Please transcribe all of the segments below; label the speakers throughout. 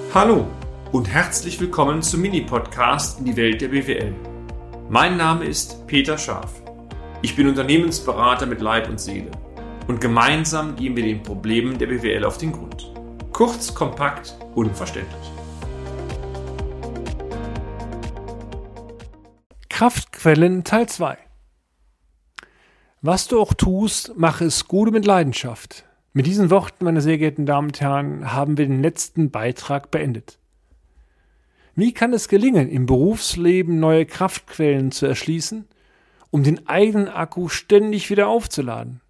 Speaker 1: Hallo und herzlich willkommen zum Mini-Podcast in die Welt der BWL. Mein Name ist Peter Scharf. Ich bin Unternehmensberater mit Leib und Seele und gemeinsam gehen wir den Problemen der BWL auf den Grund. Kurz, kompakt, unverständlich.
Speaker 2: Kraftquellen Teil 2. Was du auch tust, mache es gut und mit Leidenschaft. Mit diesen Worten, meine sehr geehrten Damen und Herren, haben wir den letzten Beitrag beendet. Wie kann es gelingen, im Berufsleben neue Kraftquellen zu erschließen, um den eigenen Akku ständig wieder aufzuladen?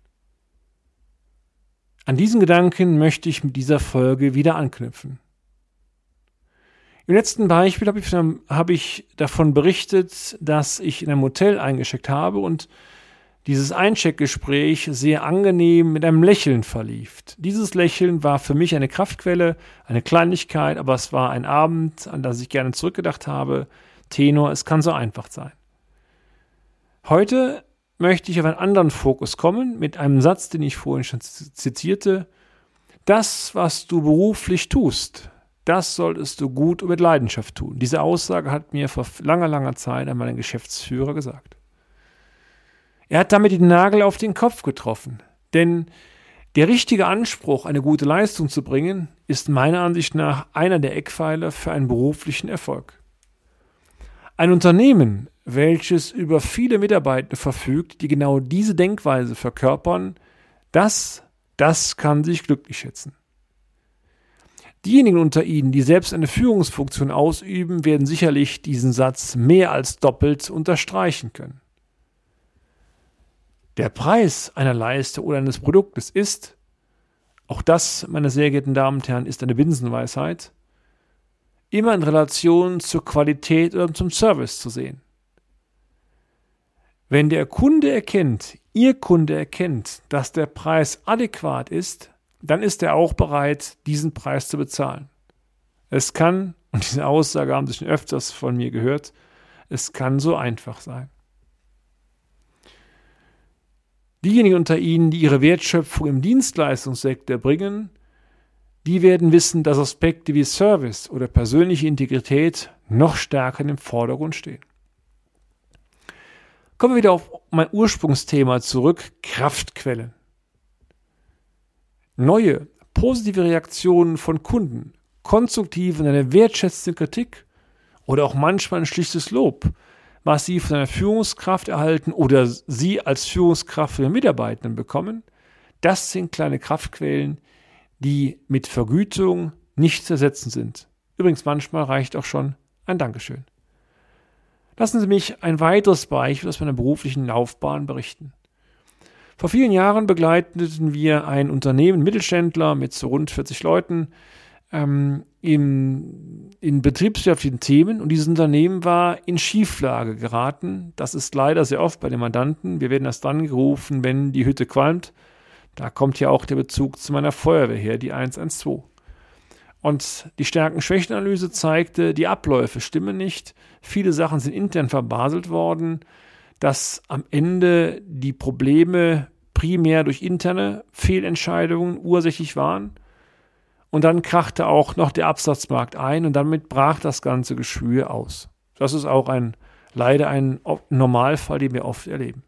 Speaker 2: An diesen Gedanken möchte ich mit dieser Folge wieder anknüpfen. Im letzten Beispiel habe ich davon berichtet, dass ich in einem Hotel eingecheckt habe und dieses Eincheckgespräch sehr angenehm mit einem Lächeln verlief. Dieses Lächeln war für mich eine Kraftquelle, eine Kleinigkeit, aber es war ein Abend, an das ich gerne zurückgedacht habe. Tenor, es kann so einfach sein. Heute möchte ich auf einen anderen Fokus kommen, mit einem Satz, den ich vorhin schon zitierte. Das, was du beruflich tust, das solltest du gut und mit Leidenschaft tun. Diese Aussage hat mir vor langer Zeit einmal ein Geschäftsführer gesagt. Er hat damit den Nagel auf den Kopf getroffen, denn der richtige Anspruch, eine gute Leistung zu bringen, ist meiner Ansicht nach einer der Eckpfeiler für einen beruflichen Erfolg. Ein Unternehmen, welches über viele Mitarbeiter verfügt, die genau diese Denkweise verkörpern, das kann sich glücklich schätzen. Diejenigen unter Ihnen, die selbst eine Führungsfunktion ausüben, werden sicherlich diesen Satz mehr als doppelt unterstreichen können. Der Preis einer Leistung oder eines Produktes ist, auch das, meine sehr geehrten Damen und Herren, ist eine Binsenweisheit, immer in Relation zur Qualität oder zum Service zu sehen. Wenn der Kunde erkennt, Ihr Kunde erkennt, dass der Preis adäquat ist, dann ist er auch bereit, diesen Preis zu bezahlen. Es kann, und diese Aussage haben Sie schon öfters von mir gehört, es kann so einfach sein. Diejenigen unter Ihnen, die ihre Wertschöpfung im Dienstleistungssektor bringen, die werden wissen, dass Aspekte wie Service oder persönliche Integrität noch stärker im Vordergrund stehen. Kommen wir wieder auf mein Ursprungsthema zurück, Kraftquellen. Neue, positive Reaktionen von Kunden, konstruktive und eine wertschätzende Kritik oder auch manchmal ein schlichtes Lob, was Sie von einer Führungskraft erhalten oder Sie als Führungskraft von den Mitarbeitenden bekommen, das sind kleine Kraftquellen, die mit Vergütung nicht zu ersetzen sind. Übrigens, manchmal reicht auch schon ein Dankeschön. Lassen Sie mich ein weiteres Beispiel aus meiner beruflichen Laufbahn berichten. Vor vielen Jahren begleiteten wir ein Unternehmen, Mittelständler mit so rund 40 Leuten, in betriebswirtschaftlichen Themen, und dieses Unternehmen war in Schieflage geraten. Das ist leider sehr oft bei den Mandanten. Wir werden erst dann gerufen, wenn die Hütte qualmt. Da kommt ja auch der Bezug zu meiner Feuerwehr her, die 112. Und die Stärken-Schwächen-Analyse zeigte, die Abläufe stimmen nicht. Viele Sachen sind intern verbaselt worden, dass am Ende die Probleme primär durch interne Fehlentscheidungen ursächlich waren. Und dann krachte auch noch der Absatzmarkt ein und damit brach das ganze Geschwür aus. Das ist auch leider ein Normalfall, den wir oft erleben.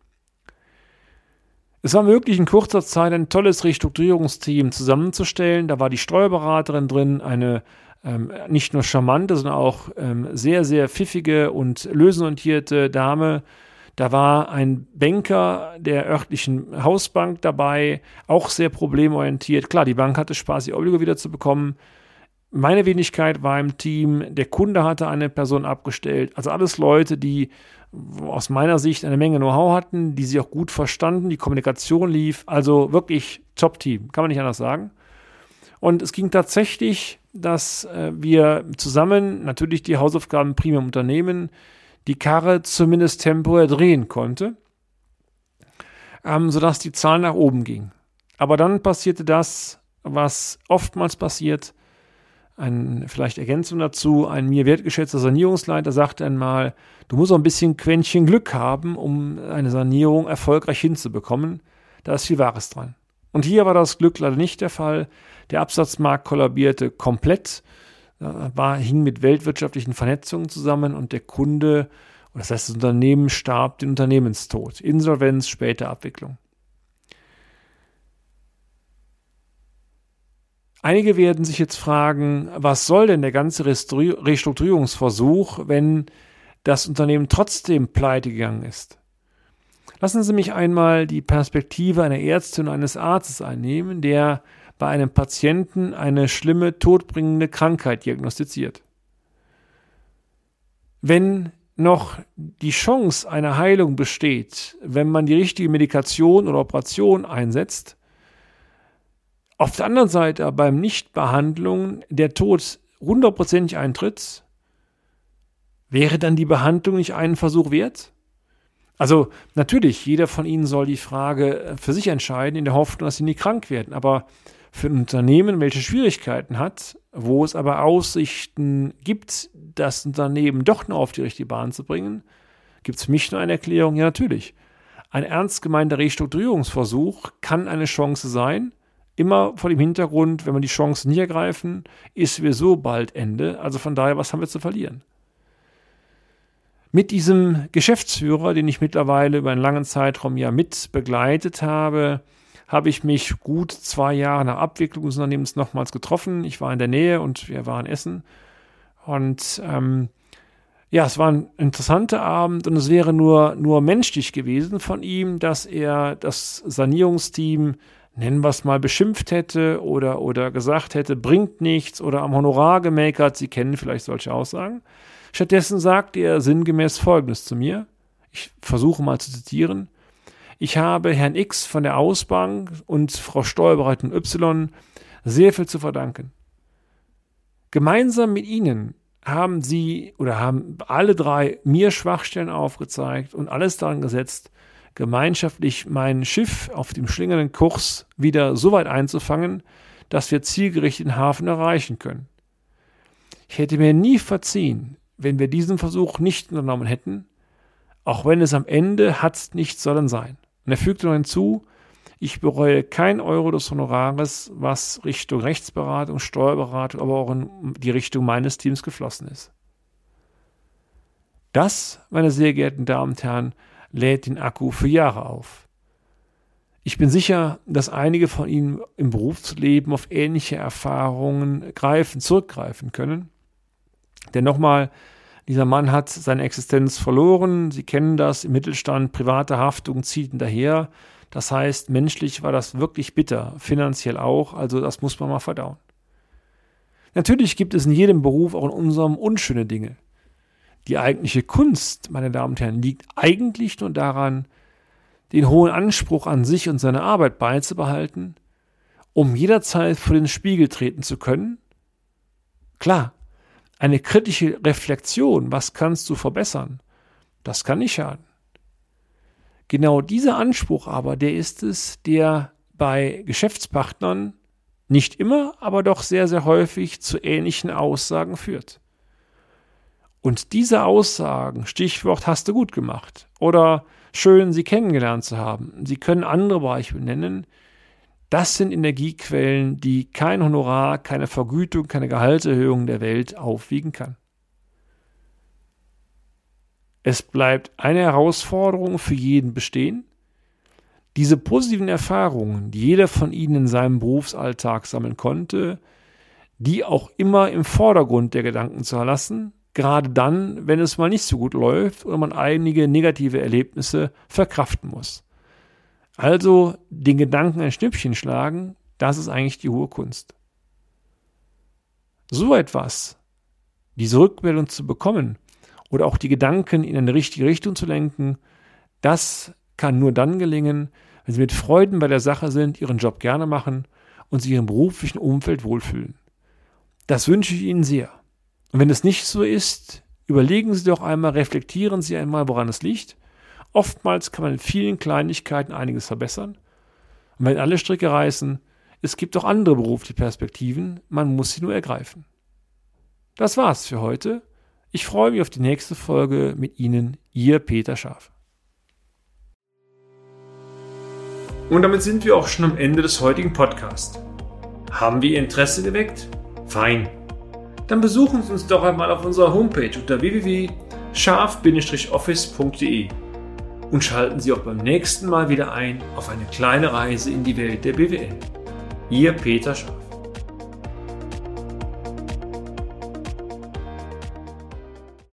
Speaker 2: Es war möglich, in kurzer Zeit ein tolles Restrukturierungsteam zusammenzustellen. Da war die Steuerberaterin drin, eine nicht nur charmante, sondern auch sehr, sehr pfiffige und lösungsorientierte Dame. Da war ein Banker der örtlichen Hausbank dabei, auch sehr problemorientiert. Klar, die Bank hatte Spaß, die Obligo wieder zu bekommen. Meine Wenigkeit war im Team, der Kunde hatte eine Person abgestellt. Also alles Leute, die aus meiner Sicht eine Menge Know-how hatten, die sie auch gut verstanden, die Kommunikation lief. Also wirklich Top-Team, kann man nicht anders sagen. Und es ging tatsächlich, dass wir zusammen natürlich die Hausaufgaben primär im Unternehmen die Karre zumindest temporär drehen konnte, sodass die Zahl nach oben ging. Aber dann passierte das, was oftmals passiert, vielleicht Ergänzung dazu, ein mir wertgeschätzter Sanierungsleiter sagte einmal, du musst auch ein bisschen Quäntchen Glück haben, um eine Sanierung erfolgreich hinzubekommen. Da ist viel Wahres dran. Und hier war das Glück leider nicht der Fall. Der Absatzmarkt kollabierte komplett. hing mit weltwirtschaftlichen Vernetzungen zusammen und der Kunde, oder das heißt das Unternehmen, starb den Unternehmenstod. Insolvenz, später Abwicklung. Einige werden sich jetzt fragen, was soll denn der ganze Restrukturierungsversuch, wenn das Unternehmen trotzdem pleite gegangen ist? Lassen Sie mich einmal die Perspektive einer Ärztin und eines Arztes einnehmen, der bei einem Patienten eine schlimme, todbringende Krankheit diagnostiziert. Wenn noch die Chance einer Heilung besteht, wenn man die richtige Medikation oder Operation einsetzt, auf der anderen Seite beim Nichtbehandlung der Tod 100% eintritt, wäre dann die Behandlung nicht einen Versuch wert? Also natürlich, jeder von Ihnen soll die Frage für sich entscheiden, in der Hoffnung, dass Sie nie krank werden. Aber für ein Unternehmen, welches Schwierigkeiten hat, wo es aber Aussichten gibt, das Unternehmen doch noch auf die richtige Bahn zu bringen, gibt es für mich nur eine Erklärung, ja natürlich. Ein ernst gemeinter Restrukturierungsversuch kann eine Chance sein, immer vor dem Hintergrund, wenn wir die Chance nicht ergreifen, ist sowieso bald Ende. Also von daher, was haben wir zu verlieren? Mit diesem Geschäftsführer, den ich mittlerweile über einen langen Zeitraum ja mit begleitet habe, habe ich mich gut 2 Jahre nach Abwicklung des Unternehmens nochmals getroffen. Ich war in der Nähe und wir waren essen. Und es war ein interessanter Abend und es wäre nur menschlich gewesen von ihm, dass er das Sanierungsteam, nennen wir es mal, beschimpft hätte oder gesagt hätte, bringt nichts oder am Honorar gemeckert. Sie kennen vielleicht solche Aussagen. Stattdessen sagt er sinngemäß Folgendes zu mir. Ich versuche mal zu zitieren. Ich habe Herrn X von der Ausbank und Frau Steuerberaterin Y sehr viel zu verdanken. Gemeinsam mit Ihnen haben Sie oder haben alle 3 mir Schwachstellen aufgezeigt und alles daran gesetzt, gemeinschaftlich mein Schiff auf dem schlingernden Kurs wieder so weit einzufangen, dass wir zielgerichtet den Hafen erreichen können. Ich hätte mir nie verziehen, wenn wir diesen Versuch nicht unternommen hätten, auch wenn es am Ende hat nicht sollen sein. Und er fügte noch hinzu, ich bereue kein Euro des Honorares, was Richtung Rechtsberatung, Steuerberatung, aber auch in die Richtung meines Teams geflossen ist. Das, meine sehr geehrten Damen und Herren, lädt den Akku für Jahre auf. Ich bin sicher, dass einige von Ihnen im Berufsleben auf ähnliche Erfahrungen zurückgreifen können. Denn nochmal, dieser Mann hat seine Existenz verloren. Sie kennen das, im Mittelstand, private Haftung zieht hinterher. Das heißt, menschlich war das wirklich bitter, finanziell auch, also das muss man mal verdauen. Natürlich gibt es in jedem Beruf, auch in unserem, unschöne Dinge. Die eigentliche Kunst, meine Damen und Herren, liegt eigentlich nur daran, den hohen Anspruch an sich und seine Arbeit beizubehalten, um jederzeit vor den Spiegel treten zu können. Klar, eine kritische Reflexion, was kannst du verbessern, das kann nicht schaden. Genau dieser Anspruch aber, der ist es, der bei Geschäftspartnern nicht immer, aber doch sehr, sehr häufig zu ähnlichen Aussagen führt. Und diese Aussagen, Stichwort hast du gut gemacht oder schön, Sie kennengelernt zu haben, Sie können andere Beispiele nennen, das sind Energiequellen, die kein Honorar, keine Vergütung, keine Gehaltserhöhung der Welt aufwiegen kann. Es bleibt eine Herausforderung für jeden bestehen, diese positiven Erfahrungen, die jeder von Ihnen in seinem Berufsalltag sammeln konnte, die auch immer im Vordergrund der Gedanken zu lassen, gerade dann, wenn es mal nicht so gut läuft oder man einige negative Erlebnisse verkraften muss. Also den Gedanken ein Schnippchen schlagen, das ist eigentlich die hohe Kunst. So etwas, diese Rückmeldung zu bekommen oder auch die Gedanken in eine richtige Richtung zu lenken, das kann nur dann gelingen, wenn Sie mit Freuden bei der Sache sind, Ihren Job gerne machen und sich in Ihrem beruflichen Umfeld wohlfühlen. Das wünsche ich Ihnen sehr. Und wenn es nicht so ist, überlegen Sie doch einmal, reflektieren Sie einmal, woran es liegt. Oftmals kann man in vielen Kleinigkeiten einiges verbessern. Und wenn alle Stricke reißen, es gibt auch andere berufliche Perspektiven, man muss sie nur ergreifen. Das war's für heute. Ich freue mich auf die nächste Folge mit Ihnen, Ihr Peter Scharf.
Speaker 1: Und damit sind wir auch schon am Ende des heutigen Podcasts. Haben wir Ihr Interesse geweckt? Fein.
Speaker 2: Dann besuchen Sie uns doch einmal auf unserer Homepage unter www.scharf-office.de und schalten Sie auch beim nächsten Mal wieder ein auf eine kleine Reise in die Welt der BWL. Ihr Peter Scharf.